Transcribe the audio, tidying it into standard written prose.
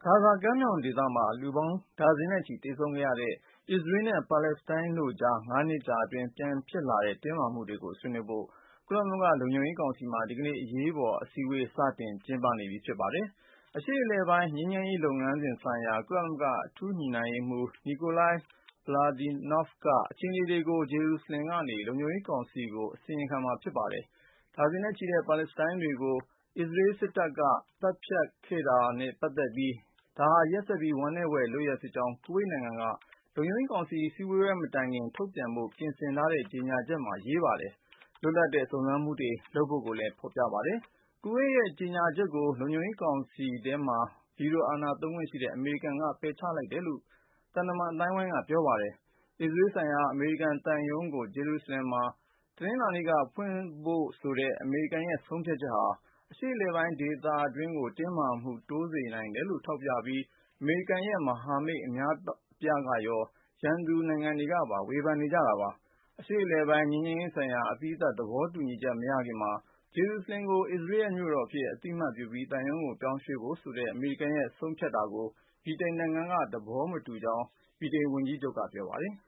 ဂါဇာကမ်းမြောင်ဒေသမှာ လူပေါင်းဒါဇင်နဲ့ချီသေဆုံးခဲ့ရတဲ့ အစ္စရေးနဲ့ပါလက်စတိုင်းတို့ကြား ၅ နှစ်ကြာအတွင်း ပြန်ဖြစ်လာတဲ့တင်းမာမှုတွေကိုဆွေးနွေးဖို့ ကုလသမဂ္ဂလုံခြုံရေးကောင်စီမှာ ဒီကနေ့ အရေးပေါ်အစည်းအဝေး စတင်ကျင်းပနေပြီဖြစ်ပါတယ်။ အရှေ့အလယ်ပိုင်း ငြိမ်းချမ်းရေးလုပ်ငန်းစဉ်ဆိုင်ရာ ကုလသမဂ္ဂအထူးညှိနှိုင်းရေးမှူး Nikolai Mladinov က အခြေအနေတွေကို ဂျေရုဆလင်ကနေ လုံခြုံရေးကောင်စီကို အစီရင်ခံမှာဖြစ်ပါတယ်။ ဒါဇင်နဲ့ချီတဲ့ပါလက်စတိုင်းတွေကို အစ္စရေးစစ်တပ်က သတ်ဖြတ်ခဲ့တာနဲ့ပတ်သက်ပြီး ဒါဟာ ရက်စက်ပြီး ဝမ်းနည်းဖွယ်လုပ်ရပ်ဖြစ်ကြောင်း ကူဝိတ်နိုင်ငံက လုံခြုံရေးကောင်စီစည်းဝေးပွဲမတိုင်ခင် ထုတ်ပြန်ဖို့ ပြင်ဆင်ထားတဲ့ကြေညာချက်မှာ ရေးပါတယ်။ လွတ်လပ်တဲ့စုံစမ်းမှုတွေလုပ်ဖို့လည်း ဖေါ်ပြပါတယ်။ ကူဝိတ်ရဲ့ကြေညာချက်ကို လုံခြုံရေးကောင်စီထဲမှာ ဗီတိုအာဏာသုံးခွင့်ရှိတဲ့ အမေရိကန်က ပယ်ချလိုက်တယ်လို့ သံတမန်အသိုင်းအဝိုင်းက ပြောပါတယ်။ အစ္စရေးဆိုင်ရာ အမေရိကန်သံရုံးကို ဂျေရုဆလင်မှာ တနင်္လာနေ့ကဖွင့်ဖို့ဆိုတဲ့ အမေရိကန်ရဲ့ဆုံးဖြတ်ချက်ဟာ အရှေ့အလယ်ပိုင်းဒေသတွင်း တင်းမာမှုတိုးစေနိုင်တယ်လို့ ထောက်ပြပြီး အမေရိကန်ရဲ့မဟာမိတ်အများအပြားကရော ရန်သူနိုင်ငံတွေကပါ ဝေဖန်နေကြတာပါ။ အရှေ့အလယ်ပိုင်း ငြိမ်းချမ်းရေးဆိုင်ရာ အပြီးသတ်သဘောတူညီချက်မရခင်မှာ ဂျေရုဆလင်ကို အစ္စရေးရဲ့မြို့တော်အဖြစ် အသိအမှတ်ပြုပြီး သံရုံးကိုပြောင်းရွှေ့ဖို့ဆိုတဲ့ အမေရိကန်ရဲ့ဆုံးဖြတ်တာကို ဗြိတိန်နိုင်ငံက သဘောမတူကြောင်း ဗြိတိန်ဝန်ကြီးချုပ်က ပြောပါတယ်။